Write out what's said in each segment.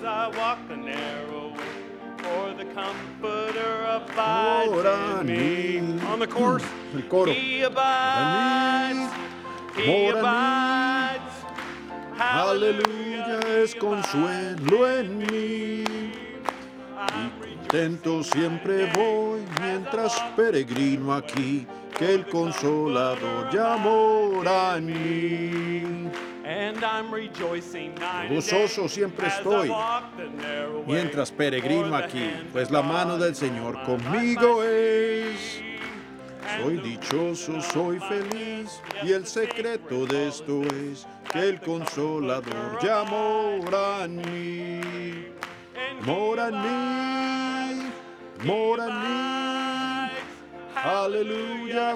I walk the narrow way, for the Comforter abides Mora in me. en mí. On the chorus, El coro. He abides, He Mora en mí. abides. Aleluya, es consuelo en mí. Y contento siempre voy mientras peregrino aquí, que el Consolador ya mora en mí. And I'm rejoicing night and Gozoso day siempre as I estoy walk the narrow way, mientras peregrino for the aquí, hand pues of la mano God del is Señor on my conmigo life. es. And Soy the dichoso, reason soy of my feliz, peace, y yes, el the secreto secret de of esto all es is que el Consolador ya mora en mí. Mora en mí, mora en mí. Aleluya.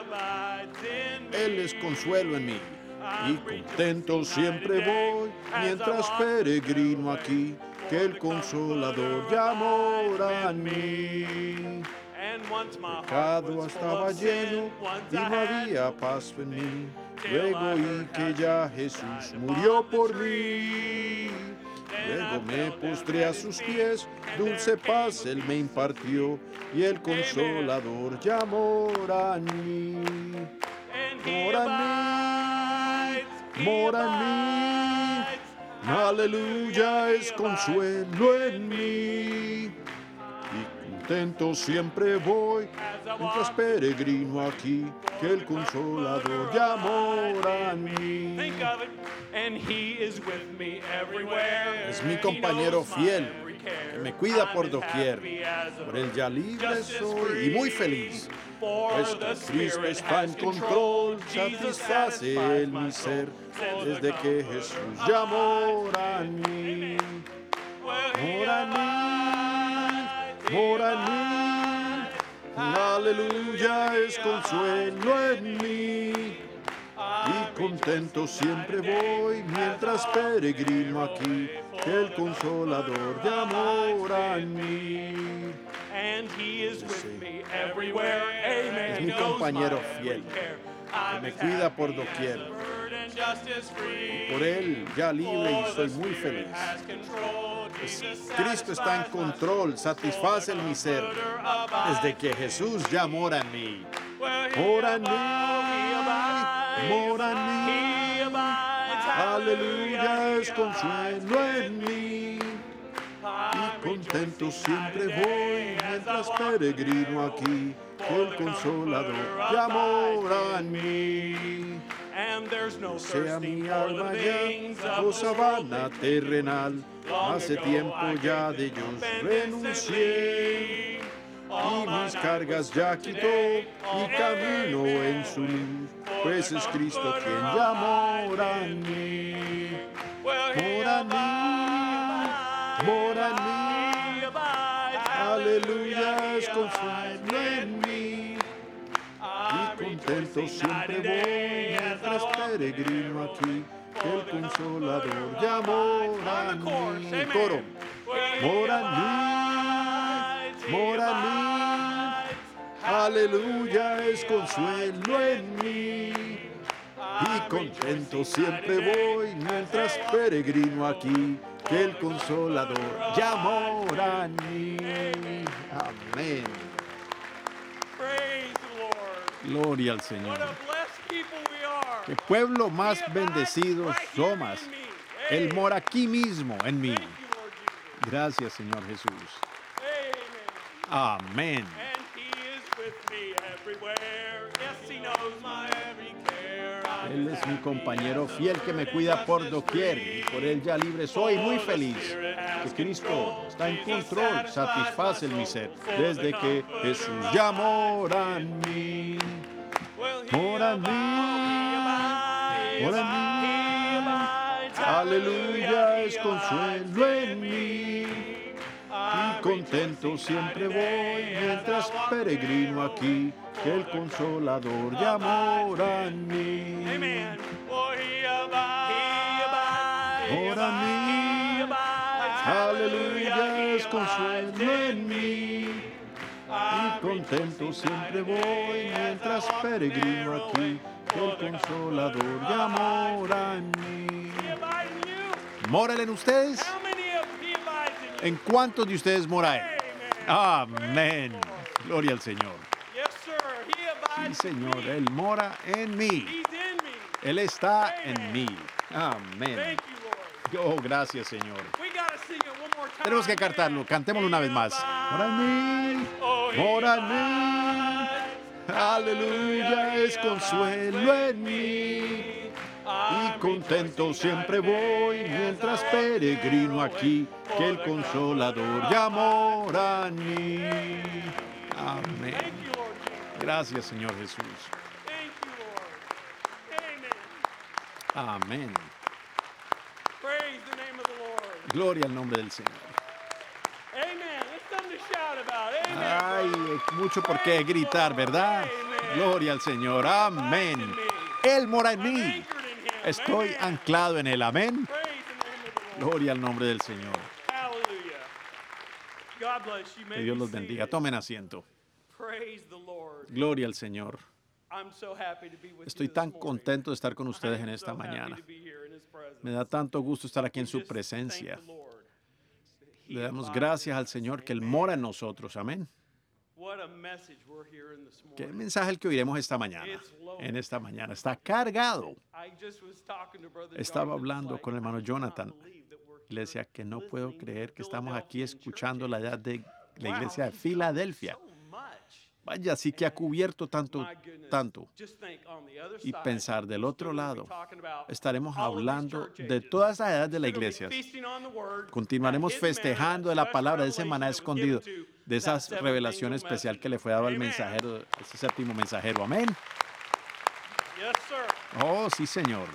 Él es consuelo en mí. Y contento siempre voy mientras peregrino aquí, que el Consolador ya mora en mí. Pecado estaba lleno y no había paz en mí. Luego oí que ya Jesús murió por mí. Luego me postré a sus pies, dulce paz Él me impartió, y el Consolador ya mora en mí. Mora en mí, mora en mí. Aleluya, es consuelo en mí. Y contento siempre voy mientras peregrino aquí, que el Consolador ya mora en mí. Es mi compañero fiel, que me cuida por doquier. Por él ya libre soy y muy feliz, pues Cristo está en control, satisface Él mi ser, desde que Jesús ya mora en mí. Mora en mí, mora en mí. Aleluya, es consuelo en mí. Y contento siempre voy mientras peregrino aquí, que el Consolador ya mora en mí. Es mi compañero fiel, que me cuida por doquier. Y por él ya libre y soy muy feliz. Pues Cristo está en control, satisface mi ser, desde que Jesús ya mora en mí. Mora en mí, mora en mí. Aleluya, es consuelo en mí. Y contento siempre voy mientras peregrino aquí, que el Consolador ya mora en mí. Sea mi alma ya, oh sabana terrenal, hace tiempo ya de ellos renuncié. Y mis cargas ya quitó y camino en su luz, pues es Cristo quien ya mora en mí. Mora en mí, mora en mí. Aleluya, es consuelo en mí. Y contento siempre voy mientras peregrino aquí, que el Consolador ya mora en mí. Coro. Mora en mí, mora en mí. Aleluya, es consuelo en mí. Y contento siempre voy mientras peregrino aquí, que el Consolador ya mora en mí. Amén. Gloria al Señor. Qué pueblo más bendecido somos. Él mora aquí mismo en mí. Gracias, Señor Jesús. Amén. Él es mi compañero fiel que me cuida por doquier, y por él ya libre soy muy feliz. Que Cristo está en control, satisface mi ser, desde que Jesús ya mora en mí. Mora en mí, mora en mí. Aleluya, es consuelo en mí. Y contento siempre voy mientras peregrino aquí, que el Consolador ya mora en mí. Mora en mí. Aleluya, es consuelo en mí. Y contento siempre voy mientras peregrino aquí, que el Consolador ya mora en mí. ¿Moran en ustedes? ¿En cuántos de ustedes mora Él? Amen. Amén. Gloria al Señor. Yes, sir. He Sí, abides in Señor, me. Él mora en mí. He's in me. Él está en Amen. mí. Amén. Thank you, Lord. Oh, gracias, Señor. We gotta sing it one more time. Tenemos que cantarlo. Cantémoslo una vez más. Mora en mí. Oh, he Mora en mí. abides. Aleluya, es consuelo en mí. Y contento siempre voy mientras peregrino aquí, que el Consolador ya mora en mí. Thank Amén. you, Lord Jesus. Gracias, Señor Jesús. Thank you, Lord. Amen. Amén. Praise the name of the Lord. Gloria al nombre del Señor. Amen. It's something to shout about. Amen. Ay, mucho por qué gritar, ¿verdad? Gloria al Señor. Amén. Él mora en I'm mí. anchored in Him. Estoy Amen. anclado en Él. Amén. Praise the name of the Lord. Gloria al nombre del Señor. Hallelujah. God bless you. May Que Dios be los bendiga. seated. Tomen asiento. Praise the Lord. Gloria al Señor. I'm so happy to be with Estoy you this tan morning. contento de estar con ustedes I en am esta so happy mañana. to be here in His presence. Me da tanto gusto estar aquí en We su just presencia. thank the Lord that He Le damos abides gracias in al us. Señor que Él Amen. mora en nosotros. Amén. What a message we're hearing this Qué morning. mensaje el que oiremos esta mañana. En esta mañana. Está cargado. I just was talking to Brother Estaba Jonathan. It's hablando like, con el hermano I cannot Jonathan. believe that we're Le decía que no here puedo listening to creer que estamos aquí Philadelphian escuchando la edad de la Wow, iglesia de he's covered Filadelfia. so much. Vaya, sí que ha cubierto tanto, My goodness. tanto. Just think on the other Y side, pensar del otro we're gonna be lado, talking about estaremos all of these hablando church de ages. todas esas edades de la We're gonna be iglesia. feasting on the word, Continuaremos that hidden manna, festejando de that la palabra de ese special maná revelation that was given escondido, to de esa that seventh revelación angel especial que messenger. le fue dado al Amen. mensajero, ese séptimo mensajero. Amén. Yes, sir. Oh, sí, Señor.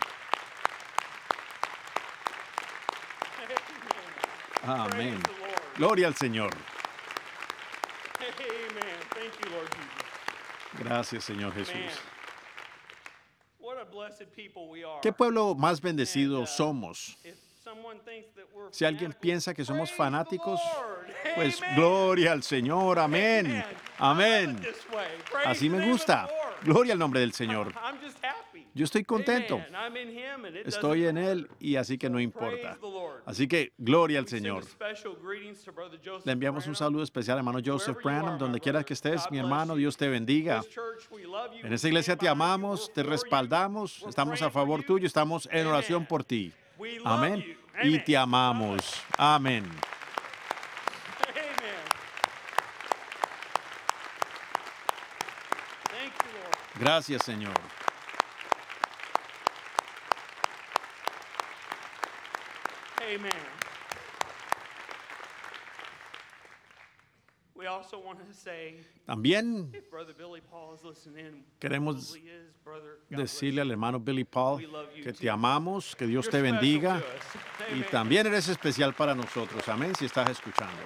Amen. Amén. Praise the Lord. Gloria al Señor. Amen. Thank you, Lord Jesus. Gracias, Señor Jesús. Man, what a blessed people we are. ¿Qué pueblo más bendecido And, somos? If someone thinks that we're Si alguien fanatical, piensa que somos praise the fanáticos, Lord. pues Amen. gloria al Señor. Amén. I love Amén. it this way. Praise Así the me name of gusta. the Lord. Gloria al nombre del Señor. I'm just happy. Yo estoy contento. Amen. I'm in Him and it Estoy doesn't en Él matter. y así que no Praise importa. the Lord. Así que gloria al We send Señor. a special greetings to Brother Joseph Le enviamos un Branham. saludo especial al hermano Joseph Wherever you Branham, are, donde my quiera brother. que estés, God mi bless hermano, you. Dios te bendiga. This church, we love you. En We esta iglesia stand te behind you. amamos, We're te for you. respaldamos, We're estamos a praying for favor you. tuyo, estamos en oración Amen. por ti. We love Amén. you. Y Amen. te amamos. Amén. Amen. Thank you, Lord. Gracias, Señor. Amen. We also want to say, También if Brother Billy Paul is listening, queremos probably is, brother, God bless decirle al you. hermano Billy Paul We love you que too. te amamos, que Dios You're te special bendiga to us. y Amen. también eres especial para nosotros. Amén, si estás escuchando.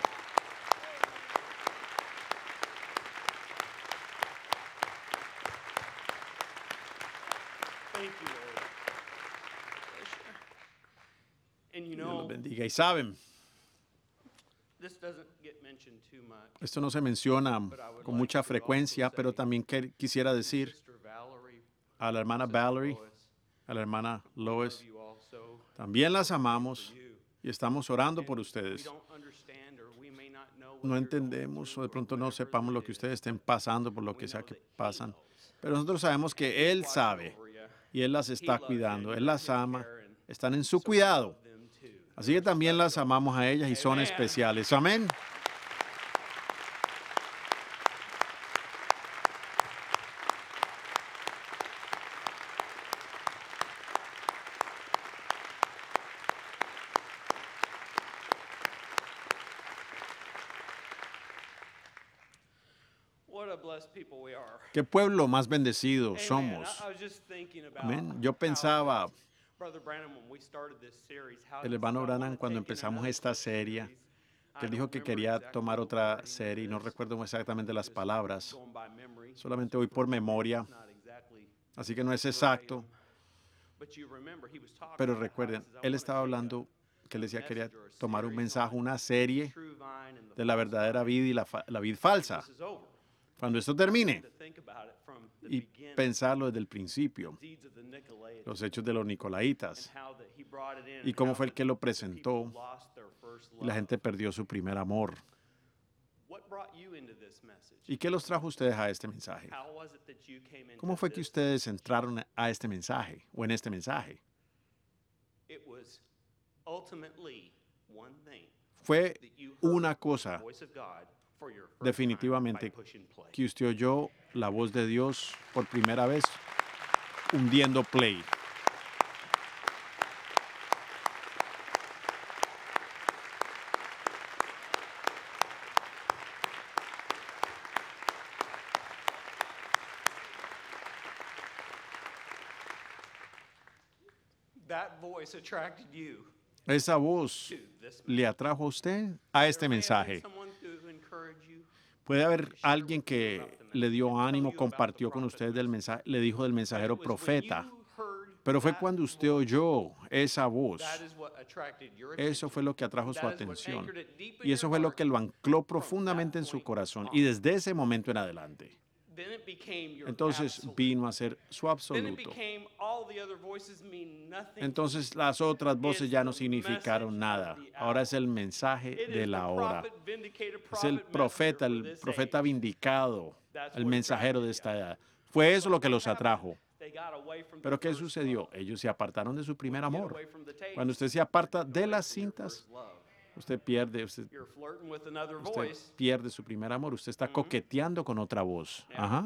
Thank you, Lord. Bless you. And you Dios los know, bendiga. Y saben, this doesn't get mentioned too much. esto no se menciona con mucha frecuencia, pero también quisiera decir Sister Valerie, a la hermana Sister Valerie, Lois, a la hermana love Lois, you also. también las amamos For you. y estamos orando And por we ustedes. don't understand or we may not know what No you're going entendemos o through de or pronto no whatever sepamos it lo que is. ustedes estén pasando, por lo We que sea know que that He pasan. knows. Pero nosotros sabemos que Él Watching sabe over you. y Él las He está loves you cuidando, and Él you're in las His ama, care, and están en su so we cuidado. love them too. Así que They're también las special. amamos a ellas y son Amen. especiales. Amén. What a blessed people we are. Qué pueblo más bendecido Amen. somos. I was just thinking about Amén. Yo how pensaba, Brother Branham, when we started this series, how el he hermano said, "I wanna Branham, cuando take in empezamos another esta such serie, series." que I él dijo don't que remember quería exactly tomar the otra wording serie, y no of this. recuerdo exactamente las Just palabras, going by memory. solamente voy por memoria, It's not exactly así que no es exacto, verbatim. But you remember he was talking pero about how he recuerden, says, "I él wanna estaba take hablando que él decía que quería message or a tomar un series mensaje, on una the serie true vine and the de la false verdadera vine. vida y la vid falsa. This is over. Cuando esto termine, to think about it from the y beginning, pensarlo desde el principio, deeds of the Nicolaitans, los hechos de los Nicolaitas, and how that he brought it in, y and cómo how fue el the que lo people presentó, lost their first y la love. gente perdió su primer amor. What brought you into this message? ¿Y qué los trajo ustedes a este mensaje? How was it that you came into ¿Cómo fue que this? ustedes entraron a este mensaje o en este mensaje? It was ultimately one thing Fue that you heard una the cosa, voice of God for your first definitivamente, time by pushing play. que usted oyó la voz de Dios por primera vez hundiendo play. That voice attracted you Esa voz to this le atrajo a usted a este There may have been mensaje. someone to encourage you. Puede haber alguien que le dio ánimo, compartió con usted del mensaje, le dijo del mensajero But it was when profeta, you heard pero fue that cuando usted voice, oyó esa voz. that is what attracted your Eso fue lo que atrajo su That is what atención. anchored it deep in Y eso your fue lo heart. que lo ancló profundamente en su corazón. Y desde ese momento en adelante, Then it became your entonces absolute. vino a ser su Then it absoluto. became all the other voices mean nothing. Entonces las otras voces ya no significaron nada. Ahora es el mensaje It is de the la hora. prophet, vindicated Es el prophet, profeta, messenger for el this profeta age. vindicado, That's el what mensajero de attracted esta edad. Fue eso lo que What los happened? atrajo. They got away from Pero their ¿qué first sucedió? love. Ellos se apartaron de su primer When you get amor. away from the tapes, Cuando usted se aparta you get de away las from your cintas, first love. usted pierde, usted You're flirting with another usted voice. pierde su primer amor. Usted está coqueteando con otra voz. Yeah. Ajá.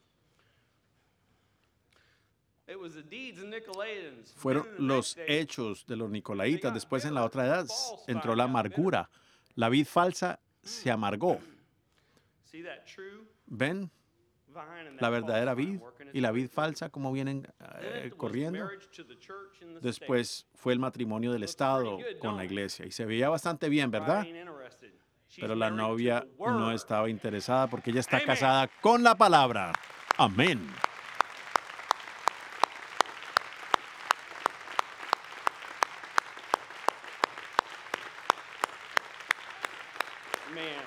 It was the deeds of Nicolaitans. Fueron Then in the los next day, hechos de los Nicolaitas. Después en la otra edad entró la amargura. La vid falsa se amargó. see that true ¿Ven? vine and La that verdadera false vine vid working its y la way vid through. falsa como vienen Then it was corriendo. marriage to the church in the state. Después fue el matrimonio del Estado con la iglesia. Y se veía bastante bien, ¿verdad? Bride ain't interested. She's Pero la married to novia the word. no estaba interesada porque ella está Amen. casada con la palabra. Amén. Man,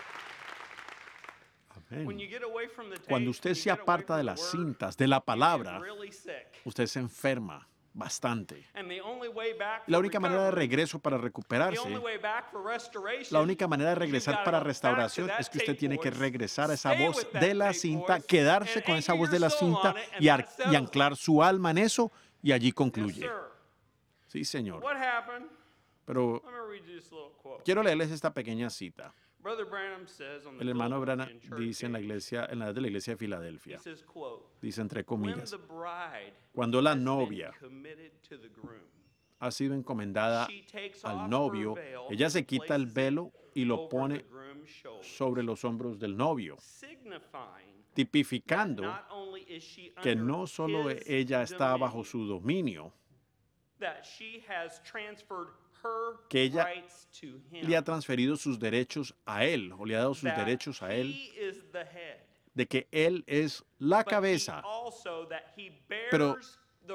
when Amén. you get away from the Cuando tapes, usted when se you get away aparta from de the las word, cintas, de la you get palabra, really sick. usted se enferma bastante. And the only way back La for única manera de recovery, regreso para the recuperarse, only way back for restoration, la única manera de is you've regresar gotta para go back to restauración that es que usted tape tiene que voice, regresar a esa stay voz with that de la tape cinta, voice, quedarse and con esa anchor voz de your la soul cinta on it, and y, that settles y it. anclar su alma en eso y allí Yes, concluye. sir. Sí, señor. What happened? Pero Let me read you this little quote. quiero leerles esta pequeña cita. Brother Branham says on the El hermano Branham Philadelphian Church dice en la Age, iglesia, en la edad de la iglesia de he Filadelfia, says, quote, dice entre when comillas, the bride cuando la has been novia committed to the groom, ha sido encomendada she takes al off novio, her veil ella se and quita el places it velo y lo over pone the groom's shoulders, sobre los hombros del novio, signifying that tipificando not only is she que under no solo his ella está bajo dominion, su dominio, that she has transferred her que ella rights to him, le ha transferido sus derechos a él, o le ha dado sus that derechos a él, he is the head, de que él es la but he cabeza, also that he pero bears the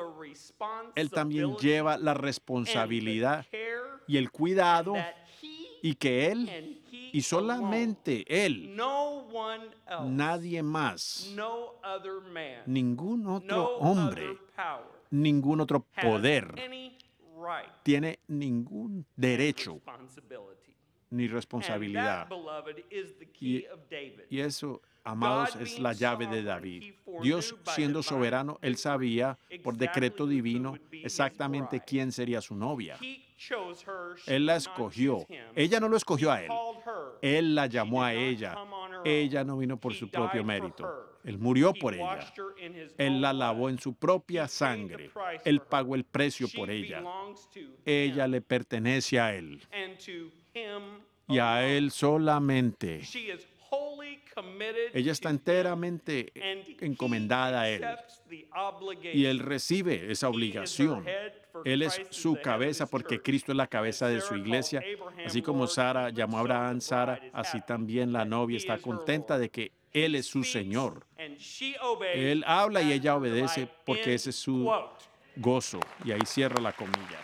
él también responsibility lleva la and the responsabilidad care, y el cuidado, that he y que él, and he y solamente alone, él, no one else, nadie más, no other man, ningún otro no hombre, other power ningún otro has poder any right, tiene ningún derecho responsibility. ni And responsabilidad. that, beloved, is the key of David. Y eso, amados, es la llave de David. Dios, siendo soberano, él sabía por decreto divino exactamente quién sería su novia. He chose her, she Él la did not escogió. choose him. Ella no lo escogió a He él. called her. Él la She llamó did a not ella. come on her own. Ella no vino por He su propio died for mérito. her. Él murió He por ella. washed her in his Él la own lavó blood. en su propia He paid the sangre. price Él for her. pagó el precio She por ella. belongs to Ella him le pertenece a él. and to him Y a alone. él solamente. She is wholly committed Ella está to him, enteramente and encomendada a he él. accepts the obligation. Y él recibe esa He is her obligación. head, for Él es Christ is su the head of cabeza his porque church. Cristo es la cabeza de As su Sarah iglesia. called Abraham Así como Lord, Sara even llamó a so Abraham the Sara, bride is así happy también la that novia he está is her contenta Lord. de que Él He es su speaks, Señor. and she obeys Él habla y as ella her obedece delight. porque End ese es su quote. gozo. Y ahí cierra la comilla.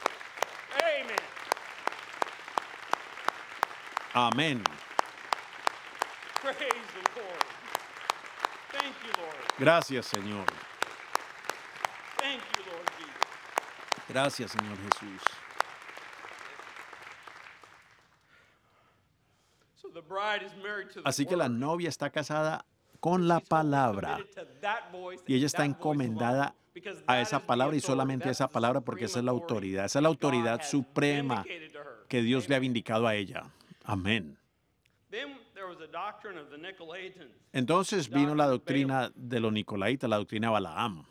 Amen. Amén. Praise the Lord. Thank you, Lord. Gracias, Señor. Thank you, Lord Jesus. Gracias, Señor Jesús. So the bride is married to the Así que la word. novia está casada con la palabra y ella está encomendada a esa palabra y solamente a esa palabra porque esa es la autoridad. Esa es la autoridad suprema que Dios le ha vindicado a ella. Amén. Entonces vino la doctrina de los nicolaitas, la doctrina de Balaam.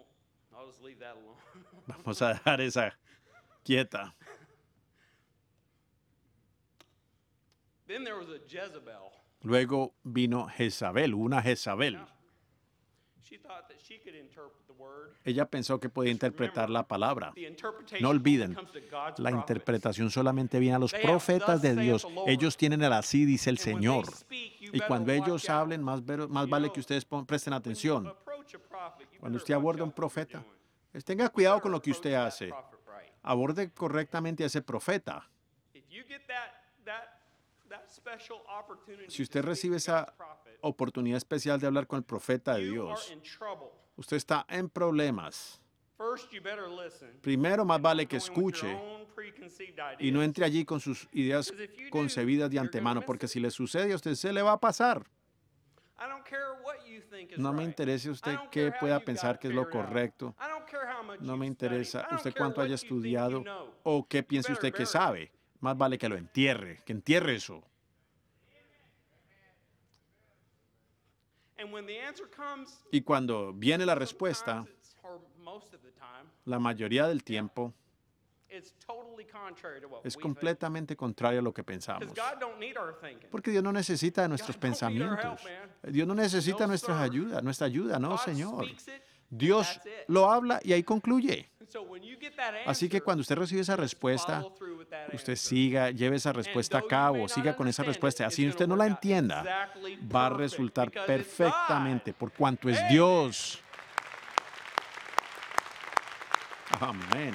Vamos a dejar esa quieta. Luego vino Jezabel, una Jezabel. Ella pensó que podía interpretar la palabra. No olviden, la interpretación solamente viene a los profetas de Dios. Ellos tienen el así, dice el Señor. Y cuando ellos hablen, más vale que ustedes presten atención. Cuando usted aborda a un profeta, tenga cuidado con lo que usted hace. Aborde correctamente a ese profeta. Si usted recibe esa oportunidad especial de hablar con el profeta de Dios, usted está en problemas. Primero, más vale que escuche y no entre allí con sus ideas concebidas de antemano, porque si le sucede a usted, se le va a pasar. No me interesa usted qué pueda pensar que es lo correcto. No me interesa usted cuánto haya estudiado o qué piense usted que sabe. Más vale que lo entierre, que entierre eso. Y cuando viene la respuesta, la mayoría del tiempo es completamente contrario a lo que pensamos. Porque Dios no necesita de nuestros pensamientos. Dios no necesita nuestra ayuda, no, Señor. Dios lo habla y ahí concluye. Así que cuando usted recibe esa respuesta, usted lleve esa respuesta a cabo, siga con esa respuesta. Así usted no la entienda, va a resultar perfectamente por cuanto es Dios. Amén.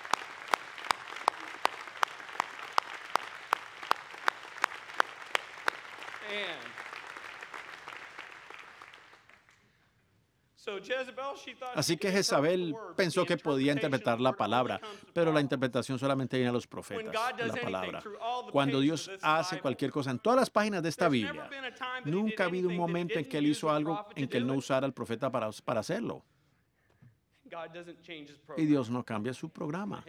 Así que Jezabel pensó que podía interpretar la palabra, pero la interpretación solamente viene a los profetas de la palabra. Cuando Dios hace cualquier cosa en todas las páginas de esta Biblia, nunca ha habido un momento en que Él hizo algo en que Él no usara al profeta para hacerlo. Y Dios no cambia su programa.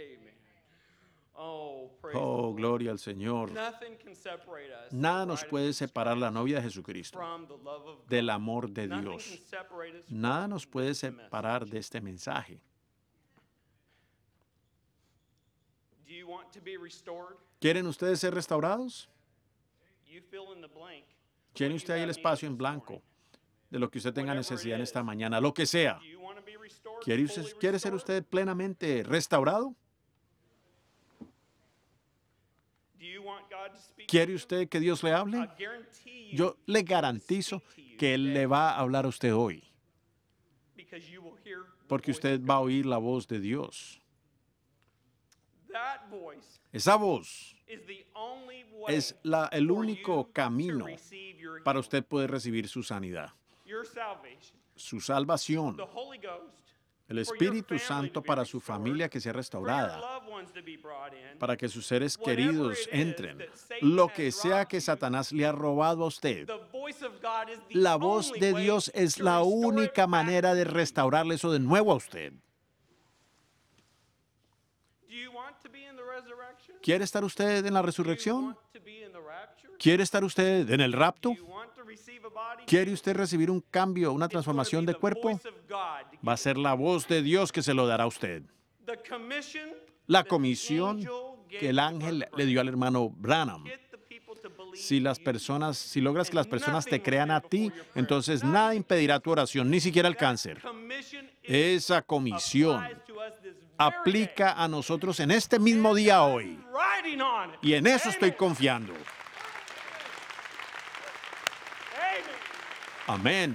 Oh, gloria al Señor. Nada nos puede separar la novia de Jesucristo del amor de Dios. Nada nos puede separar de este mensaje. ¿Quieren ustedes ser restaurados? ¿Quiere usted ahí el espacio en blanco de lo que usted tenga necesidad en esta mañana? Lo que sea. ¿Quiere ser usted plenamente restaurado? ¿Quiere usted que Dios le hable? Yo le garantizo que Él le va a hablar a usted hoy. Porque usted va a oír la voz de Dios. Esa voz es el único camino para usted poder recibir su sanidad, su salvación, el Espíritu Santo para su familia que sea restaurada, para que sus seres queridos entren. Lo que sea que Satanás le ha robado a usted, la voz de Dios es la única manera de restaurarle eso de nuevo a usted. ¿Quiere estar usted en la resurrección? ¿Quiere estar usted en el rapto? ¿Quiere usted recibir un cambio, una transformación de cuerpo? Va a ser la voz de Dios que se lo dará a usted. La comisión que el ángel le dio al hermano Branham. Si logras que las personas te crean a ti, entonces nada impedirá tu oración, ni siquiera el cáncer. Esa comisión aplica a nosotros en este mismo día hoy. Y en eso estoy confiando. Amén.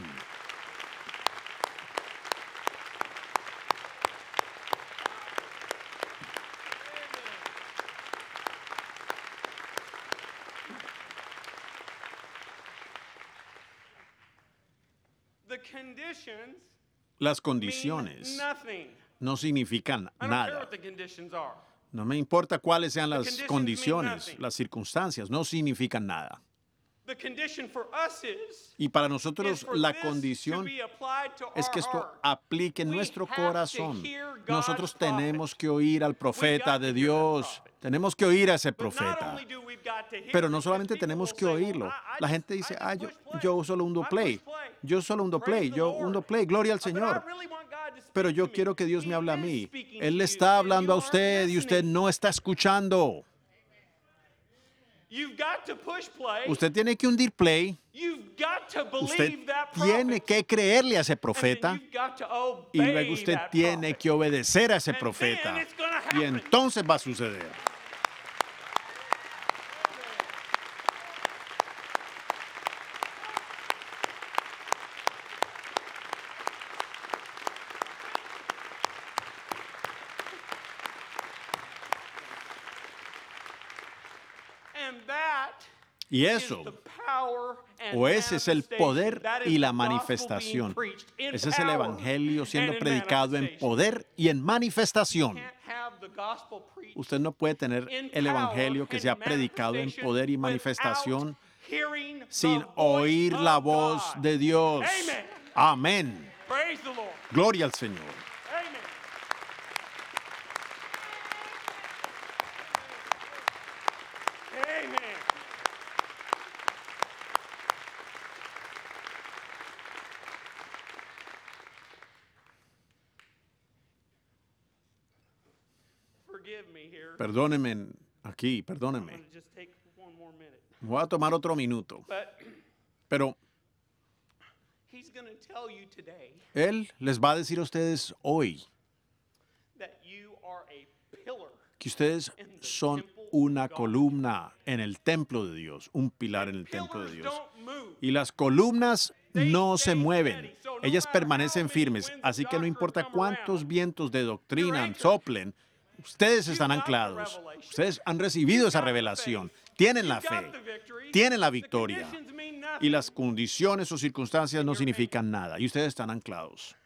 conditions Las mean condiciones nothing. no significan I don't care nada. what the conditions are. No me importa cuáles sean las conditions mean condiciones, nothing. las circunstancias, no significan nada. The condition for us Y para is nosotros for la this to condición be applied to es our que esto heart. aplique en We nuestro have to corazón. hear God's Nosotros prophet. tenemos que oír al profeta got de to hear that Dios. prophet. Tenemos que oír a ese But not profeta. only do we got to hear Pero it, no because solamente people tenemos will que say, well, oírlo. La gente dice, I yo, just push play. yo solo hundo I play. push play. Yo solo hundo Praise play. the Yo Lord. hundo play. Gloria al But I Señor. really want God to speak Pero yo to me. quiero que Dios me He hable a is mí. speaking Él to le you, está and hablando a you aren't usted y usted listening. no está escuchando. You've got to push play. Usted tiene que hundir play. You've got to Usted believe that tiene prophet. que creerle a ese And then profeta. you've got to obey Y luego usted that tiene prophet. que obedecer a ese And profeta. then it's gonna Y happen. entonces va a suceder. And that Y is eso, the power and o ese es el poder manifestation. That is y la the gospel being manifestación. preached in Ese es el power evangelio siendo and in predicado en manifestation. poder y en manifestación. Can't have the gospel preached Usted no puede tener in el power evangelio que and sea predicado en manifestation poder y without manifestación hearing the sin voice oír la of voz God. de Dios. Amen. Amén. Praise the Lord. Gloria al Señor. Amen. Amen. Forgive me here. Perdóneme aquí, I'm perdóneme. going to just take one more minute. Voy a tomar otro minuto. But Pero he's going to tell you today Él les va a decir a ustedes hoy that you are a pillar. que ustedes son una columna en el templo de Dios, un pilar en el templo de Pillars Dios. don't move. Y las columnas no se mueven, ellas permanecen firmes, así que no importa cuántos vientos de doctrina soplen, ustedes están anclados, ustedes han recibido esa revelación, tienen la fe, tienen la victoria, y las condiciones o circunstancias no significan nada, y ustedes están anclados.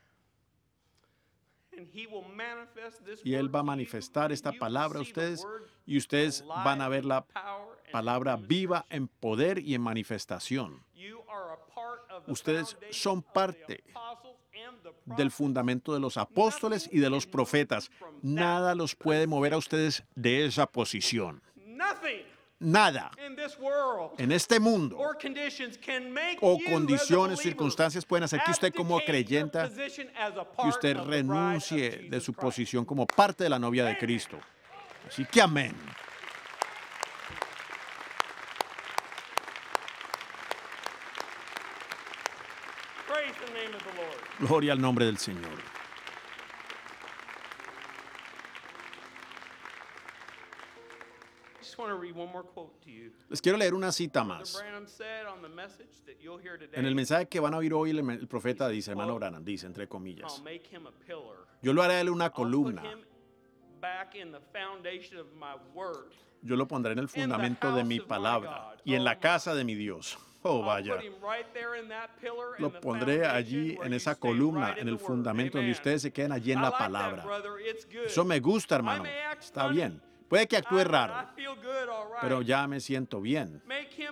Y Él va a manifestar esta palabra a ustedes, y ustedes van a ver la palabra viva en poder y en manifestación. Ustedes son parte del fundamento de los apóstoles y de los profetas. Nada los puede mover a ustedes de esa posición. Nada en este mundo o condiciones, circunstancias pueden hacer que usted como creyente y usted renuncie de su posición como parte de la novia de Cristo. Así que amén. Gloria al nombre del Señor. Les quiero leer una cita más. En el mensaje que van a oír hoy, el profeta dice, hermano Branham, dice, entre comillas, yo lo haré a él una columna. Yo lo pondré en el fundamento de mi palabra y en la casa de mi Dios. Oh, vaya. Lo pondré allí en esa columna, en el fundamento donde ustedes se queden allí en la palabra. Eso me gusta, hermano. Está bien. Puede que actúe raro, pero ya me siento bien.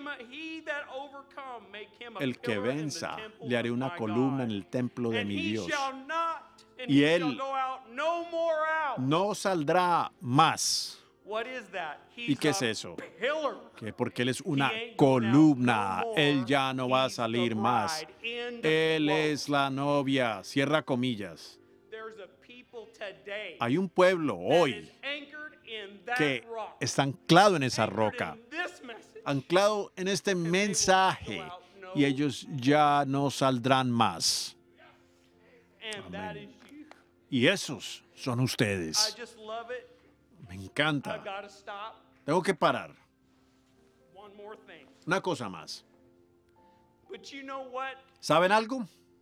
El que venza, le haré una columna en el templo de mi Dios. Y él no saldrá más. ¿Y qué es eso? Que porque Él es una columna, Él ya no va a salir más. Él es la novia, cierra comillas. Hay un pueblo hoy que está anclado en esa roca, anclado en este mensaje, y ellos ya no saldrán más. Amén. Y esos son ustedes. Me encanta. Tengo que parar. Una cosa más. ¿Saben algo?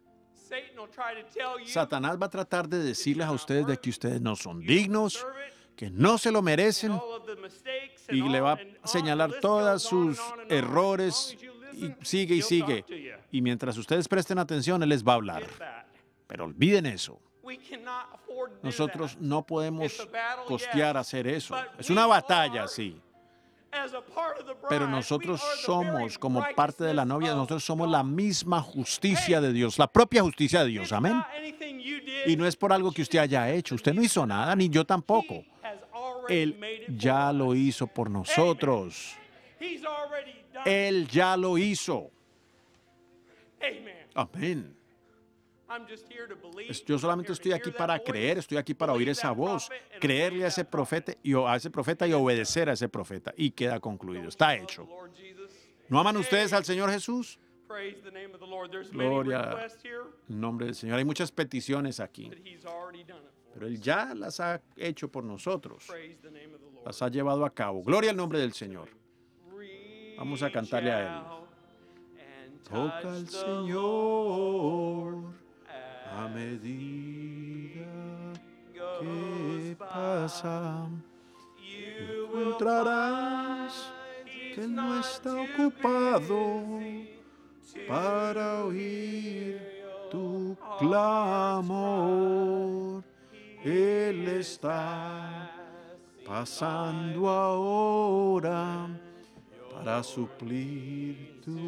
Satanás va a tratar de decirles a ustedes de que ustedes no son dignos, que no se lo merecen, y le va a señalar todos sus errores Y sigue y he'll sigue. talk to you. Y mientras ustedes presten atención, Él les va a hablar. Get that. Pero olviden eso. We cannot afford to do Nosotros that. no podemos It's a battle, costear yes, hacer eso. but Es we una batalla, are, sí. as a part of the bride, Pero we nosotros are the somos, very como parte de la novia, righteousness nosotros of somos God. la misma justicia de Dios, la propia justicia de Dios. It's Amén. not anything you did. Y no es por algo que usted haya hecho. Usted no hizo nada, ni yo tampoco. He has already Él made it ya for lo us. hizo por nosotros. He's already done it. Él ya lo hizo. Amen. Amén. I'm just here to believe. Yo solamente I'm here to estoy hear aquí that para voice, creer, estoy aquí para oír believe esa that voz, prophet, and creerle obey a ese that prophet. profeta y obedecer a ese profeta. Y queda concluido, Don't está you love hecho. the Lord Jesus? ¿No aman ustedes Hey, al Señor Jesús? praise the name of the Lord. There's many Gloria requests here, en nombre del Señor. Hay muchas peticiones aquí, but He's already done it for pero us. Él ya las ha hecho por nosotros, Praise the name of the Lord. las ha llevado a cabo. Gloria al nombre del Señor. Reach Vamos a cantarle a Él. out and Toca touch al the Señor a as medida goes que by. pasa. You will Encontrarás find que He's Él no not está too ocupado busy to para oír hear tu your clamor. cry. Él está pasando ahora para suplir tu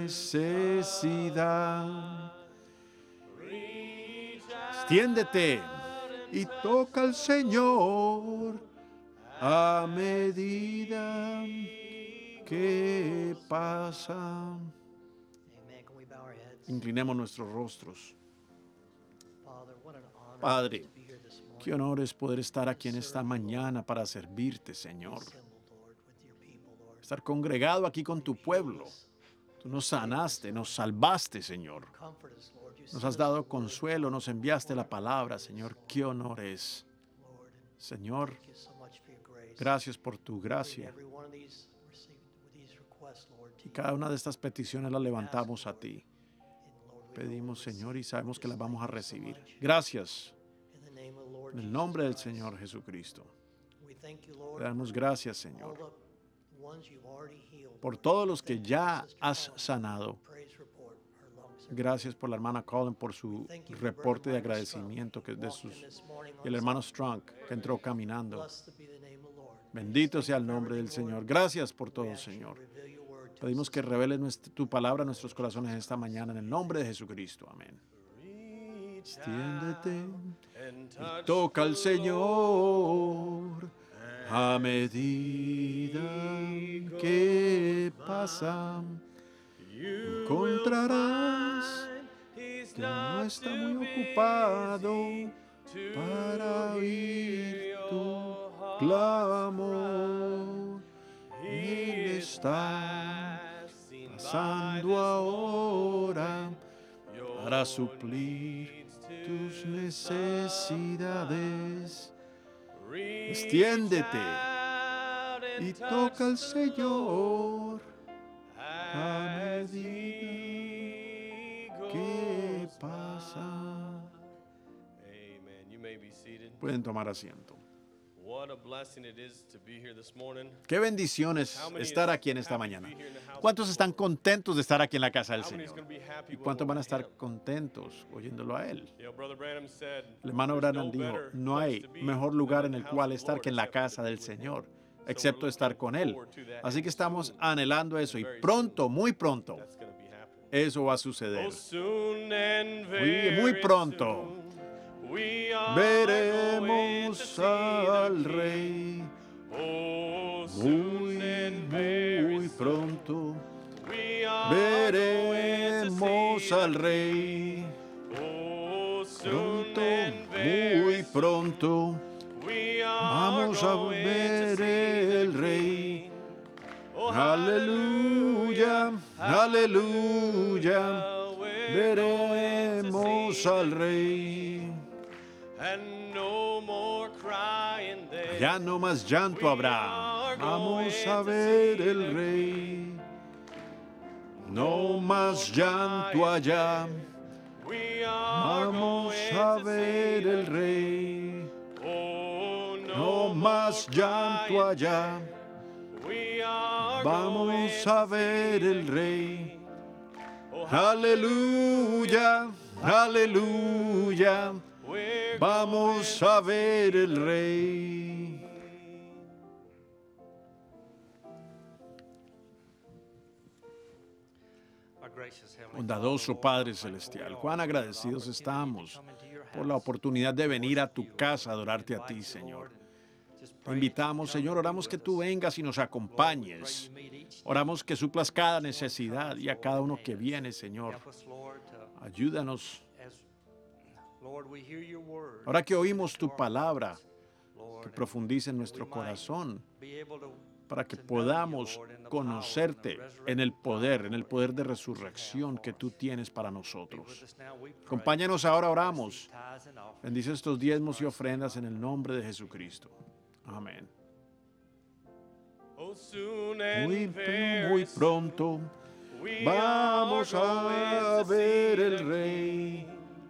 necesidad. Extiéndete y toca al Señor a medida que pasa. Amen. Can we bow our heads? Inclinemos nuestros rostros. Father, what an honor Padre, it is to be here this morning. Qué honor es poder estar aquí en esta mañana para servirte, Señor. Assembled, Lord, with your people, Lord. Estar congregado aquí con tu pueblo. Tú nos sanaste, nos salvaste, Señor. Comfort us, Lord. You Nos sent has us dado the word, consuelo, nos enviaste la palabra, Señor. Qué honor es. Lord, and Señor, thank you so much for your grace. gracias por tu Bring gracia. every one of these received with these requests, Lord, to Y you. cada una de estas peticiones las levantamos a ti. And Lord, we know Pedimos, we'll Señor, y receive. sabemos que las Just vamos a thank you so recibir. much. Gracias. In the name of the Lord En el Jesus nombre del Christ. Señor Jesucristo. We thank you, Lord, Te damos for gracias, all Señor, the ones you've already healed. por todos los que Thank you ya for Sister has Collins' sanado. praise report, her lungs are Gracias por la hermana Colin por su Thank you for reporte de Brother Mike Strunk. agradecimiento que He de walked sus in this morning y el on hermano Sunday. Strunk que entró caminando. Blessed be the name of the Lord. Bendito sea el Thank you for nombre del everything, Señor. Lord. Gracias por We todo, ask you to Señor. reveal your word to Pedimos us que this reveles tu palabra a nuestros corazones esta mañana en el nombre de Jesucristo. Amén. Extiéndete y toca al Señor a medida que pasa. Encontrarás que no está muy ocupado para oír tu clamor. Él está pasando ahora para suplir tus necesidades. Extiéndete y toca al Señor a medida que pasa. Amen. You may be seated. Pueden tomar asiento. What a blessing it is to be here this morning. Qué bendiciones How many estar is aquí en esta happy to mañana. be here in the house of ¿Cuántos the están Lord? contentos de estar aquí en la casa del How many is Señor? going to be happy ¿Y when cuántos we're van a with estar him? contentos oyéndolo a Él? You know, Brother Branham said, El hermano "There's Branham no dijo, better no place hay to be mejor than lugar in en the el house cual of the estar Lord que en la except for casa to del be with him." Señor, So excepto we're estar looking con Él. forward to that, Así and que estamos soon, anhelando eso y very pronto, soon, muy pronto, that's going to be happening. eso va a suceder. Oh, soon and Muy very pronto soon, we are veremos going to see the al King. Rey. Oh, soon and very Muy soon, pronto we are going to veremos see al the Rey. Oh, soon Pronto, and muy very pronto, we are vamos a going ver to see el the Rey. King. Oh, Aleluya, aleluya, we're going to veremos see al the Rey. King. And no more crying there. Ya no más llanto habrá. Vamos a ver el Rey. No más llanto allá. We are Vamos going a to ver see el the Rey. Oh, No más llanto allá. We are Vamos going a to ver see el the Rey. King. Aleluya, aleluya. We're Vamos a ver el Rey. Our gracious Heavenly Bondadoso Father, Padre Lord, Celestial, Lord, cuán for the agradecidos opportunity to estamos come into your por la house, oportunidad de venir a worship tu you, casa, a Lord. adorarte a Invite ti, you, Señor. Lord, and just Te pray invitamos, that you Señor, come and be oramos que with tú us. vengas y nos Lord, we pray acompañes. you meet each Oramos need. que suplas cada Lord, necesidad comes, y a Lord, cada in uno que hands. viene, Señor. Help us, Lord, to, Ayúdanos. as, Lord, we hear your word. Ahora que Send it oímos to tu our palabra, hearts, Lord, que and profundice en that nuestro we might corazón be able to para que to know you, podamos Lord, in the power and the conocerte en el resurrecting poder, power, en el Lord, poder de that you have resurrección for que tú us. tienes para Be with nosotros. us now, we pray. Acompáñanos ahora, Bless oramos. these tithes and offerings. Bendice estos diezmos y ofrendas en el nombre de Jesucristo. Amén. Oh, soon and Muy very pronto soon, we vamos are a going to ver see el the Rey. King.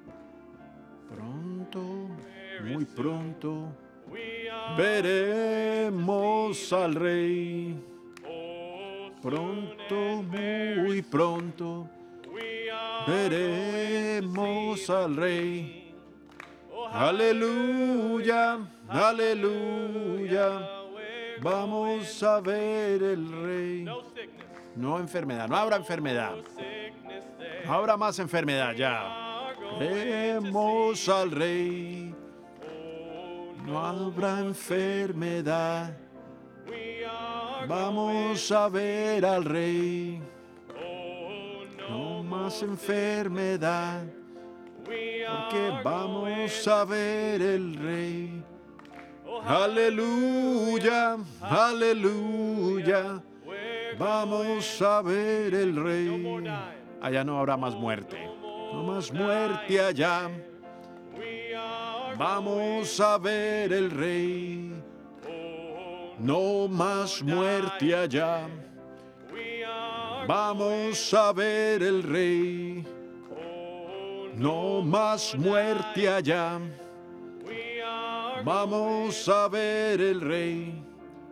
Pronto, Very muy soon, pronto, we are veremos going to see al the Rey. King. Oh, soon Pronto, and very muy soon, pronto, we are veremos going to see al the Rey. King. Oh, Aleluya, aleluya. we're Vamos going a ver el Rey. no sickness, No enfermedad, no habrá enfermedad. no sickness there. No habrá más enfermedad We ya. are going Vemos to al see Rey. Oh, No habrá enfermedad. we are Vamos a ver al Rey. Oh, No more más sickness. enfermedad. We Porque are vamos going a ver el Rey. Oh, Aleluya, aleluya. we're Vamos a ver el No more Rey. dying. Allá no habrá más muerte. No más muerte allá. We are Vamos a ver el Rey. Oh, No más muerte allá. we are Vamos a ver el Rey. Oh, No más muerte allá. we are Vamos a ver el Rey.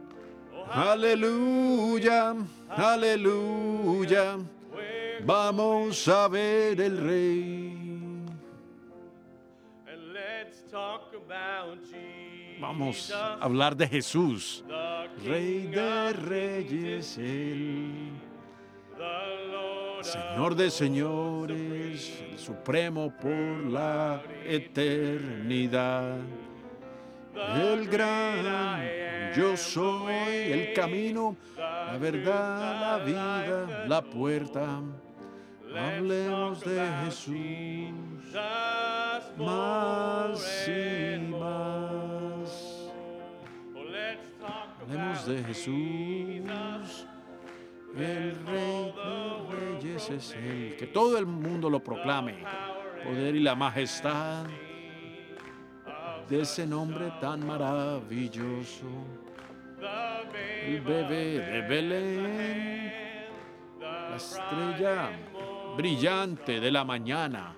Aleluya, aleluya. we're Vamos a ver el Rey. And let's talk about Jesus. Vamos a hablar de Jesús, the Rey King de of reyes, Él, the Lord Señor de señores, el Supremo por la eternidad. El gran yo soy, el camino, la verdad, la vida, la puerta. Hablemos de Jesús más y más. Hablemos de Jesús, el Rey de reyes es Él. Que todo el mundo lo proclame. Poder y la majestad de ese nombre tan maravilloso. El bebé de Belén, la estrella brillante de la mañana.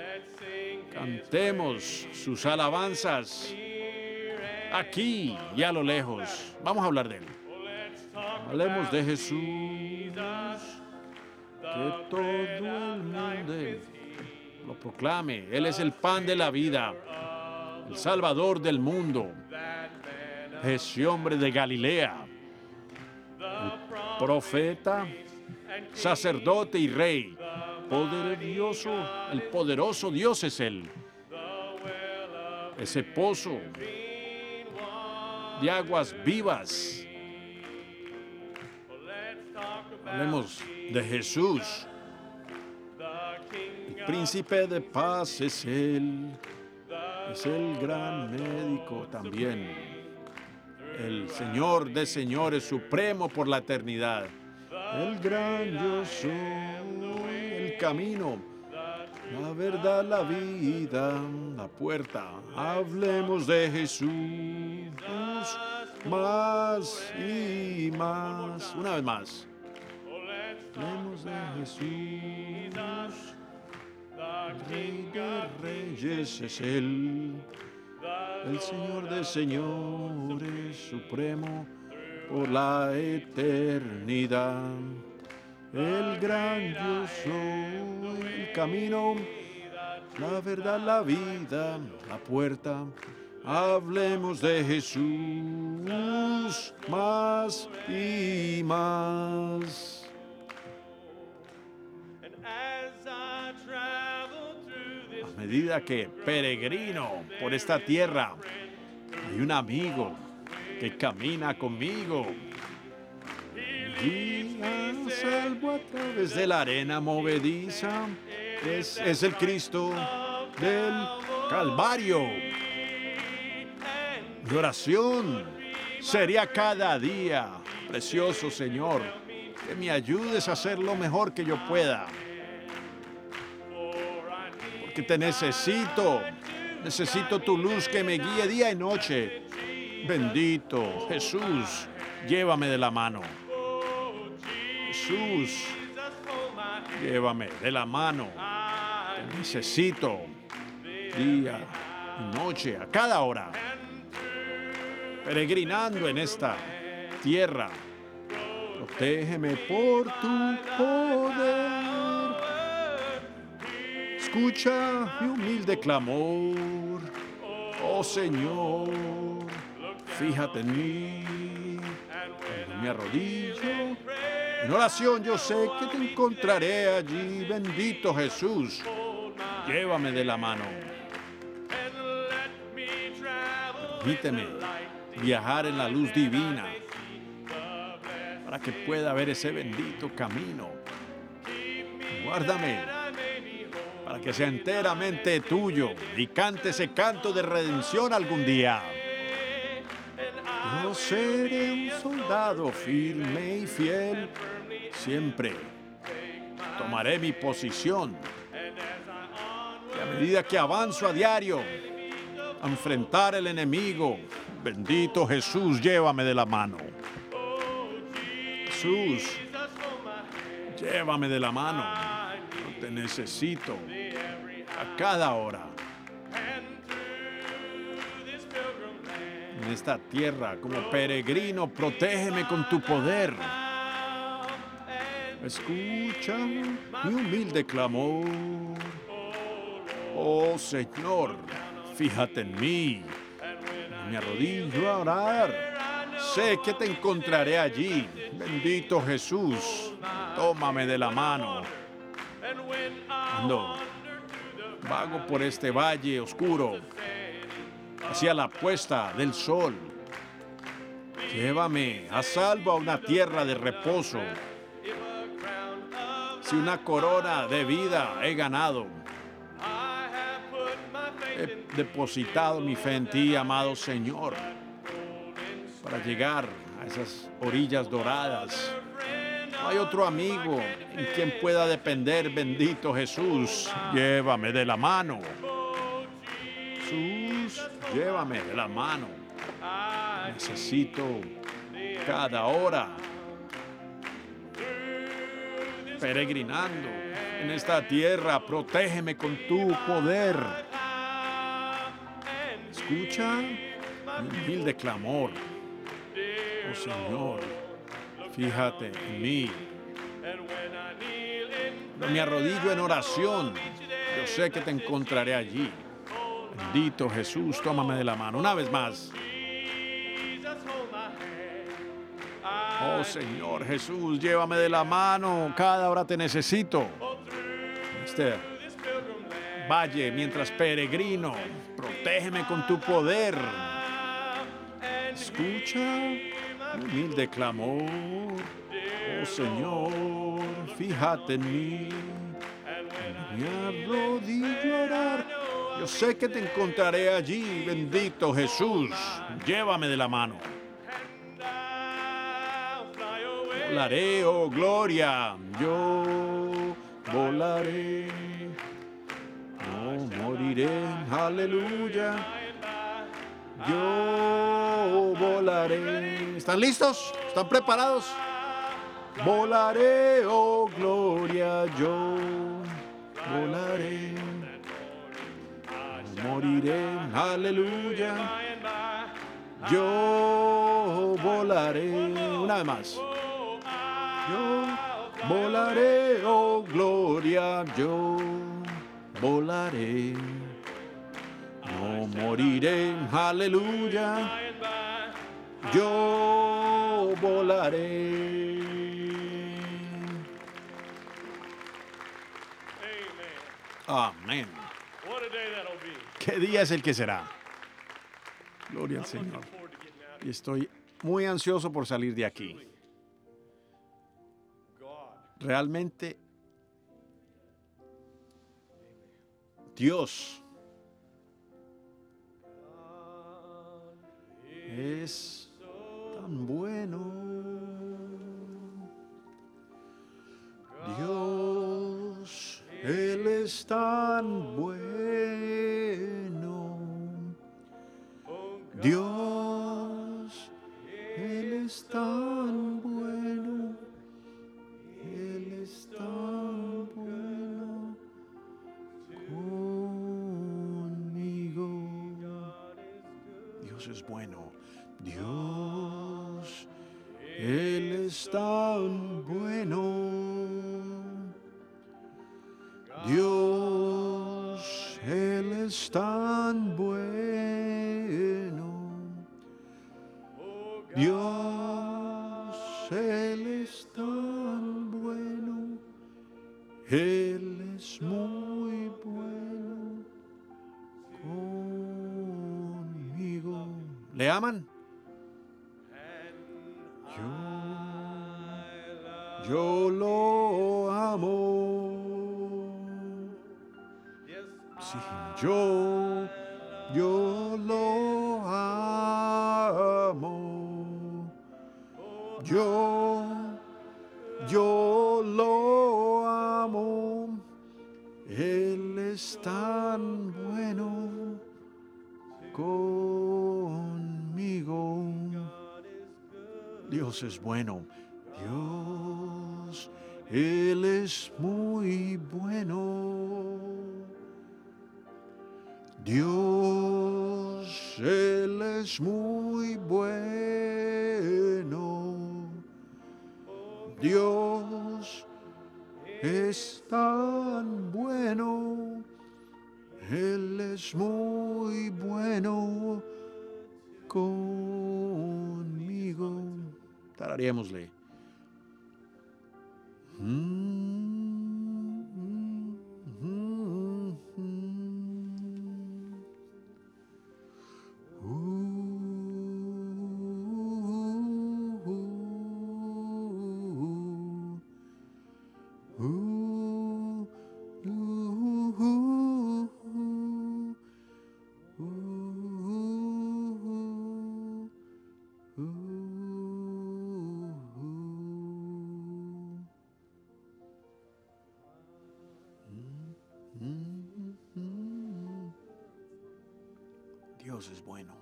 Cantemos sus alabanzas aquí y a lo lejos. Vamos a hablar de Él. Hablemos de Jesús, que todo el mundo lo proclame. Él es el pan de la vida, el Salvador del mundo, ese hombre de Galilea, el profeta, sacerdote y rey, poderoso, el poderoso Dios es Él. Ese pozo de aguas vivas. Hablemos de Jesús. El príncipe de paz es Él. Es el gran médico también. El Señor de señores, supremo por la eternidad. El gran yo soy, el camino, la verdad, la vida, la puerta. Hablemos de Jesús más y más. Una vez más. Hablemos de Jesús. Rey de reyes es Él, el Señor de señores, supremo por la eternidad. el gran yo soy, el camino, la verdad, la vida, la puerta. Hablemos de Jesús más y más. A medida que peregrino por esta tierra, hay un amigo que camina conmigo. Y a salvo a través de la arena movediza. Es el Cristo del Calvario. Mi oración sería cada día, precioso Señor, que me ayudes a hacer lo mejor que yo pueda. Porque te necesito tu luz que me guíe día y noche. Bendito Jesús, llévame de la mano. Jesús, llévame de la mano. Te necesito día y noche, a cada hora. Peregrinando en esta tierra, protégeme por tu poder. Escucha mi humilde clamor, oh Señor, fíjate en mí. Cuando me arrodillo en oración, yo sé que te encontraré allí. Bendito Jesús, llévame de la mano. Permíteme viajar en la luz divina para que pueda ver ese bendito camino. Guárdame para que sea enteramente tuyo y cante ese canto de redención algún día. Yo seré un soldado firme y fiel. Siempre tomaré mi posición. Y a medida que avanzo a diario a enfrentar al enemigo, bendito Jesús, llévame de la mano. Jesús, llévame de la mano. Yo te necesito a cada hora. En esta tierra, como peregrino, protégeme con tu poder. Escucha mi humilde clamor. Oh Señor, fíjate en mí. Me arrodillo a orar. Sé que te encontraré allí. Bendito Jesús, tómame de la mano. Cuando vago por este valle oscuro, hacia la puesta del sol, llévame a salvo a una tierra de reposo. Si una corona de vida he ganado, he depositado mi fe en ti, amado Señor, para llegar a esas orillas doradas. No hay otro amigo en quien pueda depender, bendito Jesús. Llévame de la mano. Jesús, llévame de la mano. Necesito cada hora peregrinando en esta tierra. Protégeme con tu poder. Escucha mi humilde clamor. Oh Señor, fíjate en mí. Me arrodillo en oración. Yo sé que te encontraré allí. Bendito Jesús, tómame de la mano. Una vez más. Oh Señor Jesús, llévame de la mano. Cada hora te necesito. Este valle mientras peregrino. Protégeme con tu poder. Escucha mi humilde clamor. Oh Señor, fíjate en mí. Me arrodillo a orar. Yo sé que te encontraré allí, bendito Jesús. Llévame de la mano. Volaré, oh gloria, yo volaré. No moriré, aleluya. Yo volaré. ¿Están listos? ¿Están preparados? Volaré, oh gloria, yo volaré. No moriré, aleluya. Yo volaré. Una vez más. Yo volaré, oh gloria, yo volaré. No moriré, aleluya, by and by. yo volaré. Amen. Amén. What a day that'll be. ¿Qué día es el que será? Gloria al I'm looking Señor. forward to getting out of Y here. estoy muy ansioso por salir de aquí. Truly. God. Realmente, Dios es tan bueno. Dios, Él es tan bueno. Dios, Él es tan bueno. Él es tan bueno conmigo. Dios es bueno. Dios, Él es tan bueno. Dios, Él es tan bueno. Dios, Él es tan bueno. Él es muy bueno conmigo. ¿Le aman? Yo lo amo. Sí, yo lo amo. Yo lo amo. Él es tan bueno conmigo. Dios es bueno. Dios, Él es muy bueno. Dios, Él es muy bueno. Dios es tan bueno. Él es muy bueno conmigo. Tararémosle. Dios es bueno.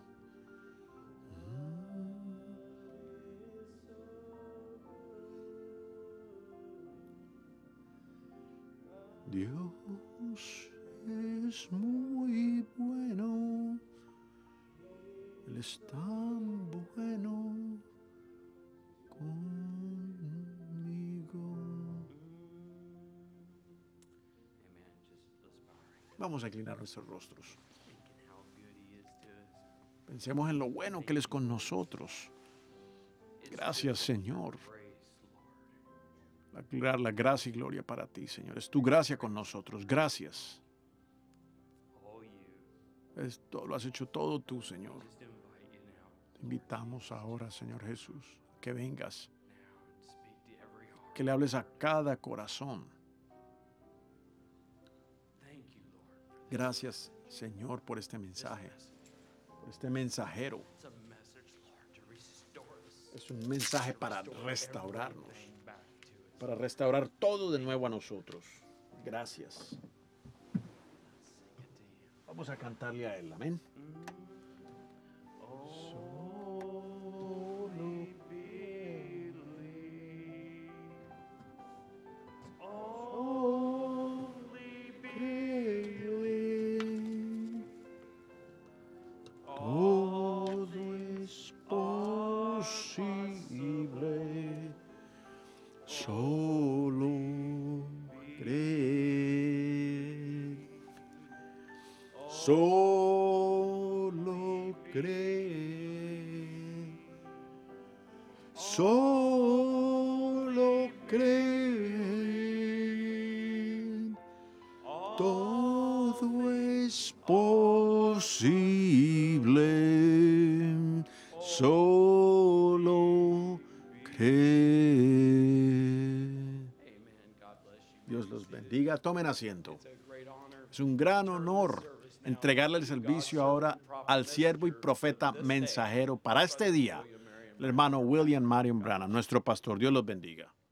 Dios es muy bueno. Él es tan bueno conmigo. Vamos a inclinar nuestros rostros. Pensemos en lo bueno que Él es con nosotros. Gracias, Señor. La gracia y gloria para ti, Señor. Es tu gracia con nosotros. Gracias. Esto lo has hecho todo tú, Señor. Te invitamos ahora, Señor Jesús, que vengas, que le hables a cada corazón. Gracias, Señor, por este mensaje, por este mensajero. Es un mensaje para restaurarnos, para restaurar todo de nuevo a nosotros. Gracias. Vamos a cantarle a Él, amén. Todo es posible, solo Solo cree. Solo cree. Todo es posible. Solo cree. Dios los bendiga. Tomen asiento. Es un gran honor entregarle el servicio ahora al siervo y profeta mensajero para este día, el hermano William Marion Branham, nuestro pastor. Dios los bendiga.